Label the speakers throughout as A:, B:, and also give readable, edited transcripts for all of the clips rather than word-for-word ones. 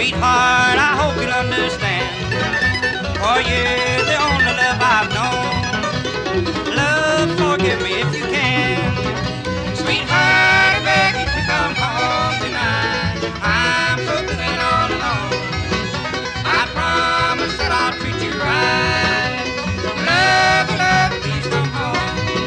A: Sweetheart, I hope you'll understand, for you're the only love I've known. Love, forgive me if you can. Sweetheart, I beg you to come home tonight. I'm so blue and all alone. I promise that I'll treat you right. Love, love, please come home.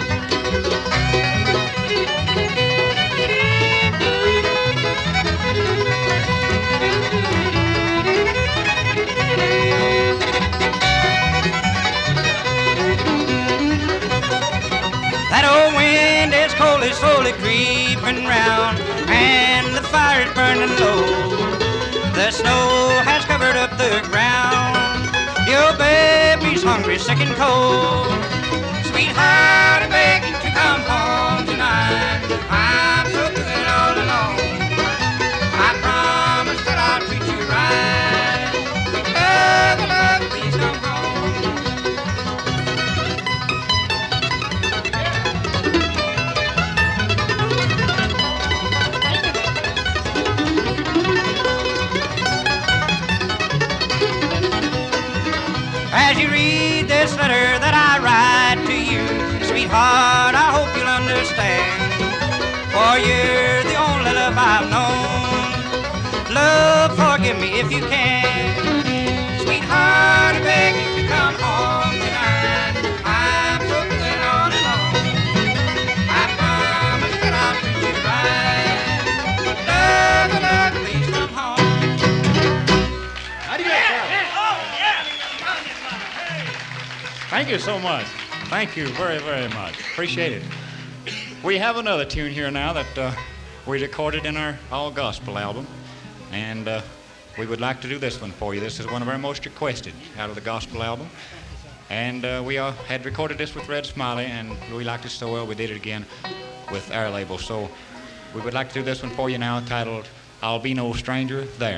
A: That old wind is cold, is slowly creeping round, and the fire is burning low. The snow has covered up the ground. Your baby's hungry, sick and cold. Sweetheart, I beg you to come home tonight. I'm so good all alone. I promise that I'll treat you right. Love, love, please come home. As you read this letter that I write to you, sweetheart, I hope you'll understand, for you're the only love I've known. Love, forgive me if you can. Sweetheart, I beg you to come home tonight. I'm so good all alone. I promise that I'll treat you right. Love, love, please come home.
B: How do you like that? Thank you so much. Thank you very, very much. Appreciate it. We have another tune here now that we recorded in our all gospel album, and we would like to do this one for you. This is one of our most requested out of the gospel album, and we had recorded this with Red Smiley, and we liked it so well we did it again with our label. So we would like to do this one for you now, titled "I'll Be No Stranger There."